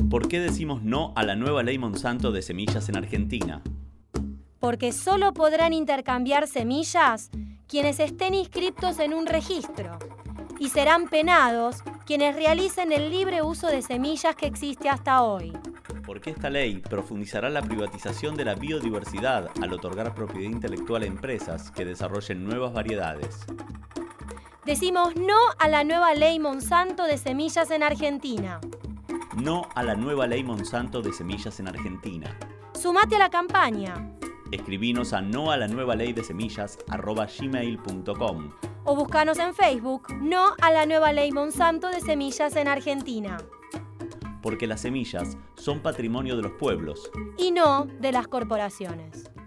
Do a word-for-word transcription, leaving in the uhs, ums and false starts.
¿Por qué decimos no a la nueva ley Monsanto de semillas en Argentina? Porque solo podrán intercambiar semillas quienes estén inscriptos en un registro y serán penados quienes realicen el libre uso de semillas que existe hasta hoy. Porque esta ley profundizará la privatización de la biodiversidad al otorgar propiedad intelectual a empresas que desarrollen nuevas variedades. Decimos no a la nueva ley Monsanto de semillas en Argentina. No a la nueva ley Monsanto de semillas en Argentina. Sumate a la campaña. Escribinos a no a la nueva ley de semillas arroba gmail punto com o buscanos en Facebook, no a la nueva ley Monsanto de semillas en Argentina. Porque las semillas son patrimonio de los pueblos y no de las corporaciones.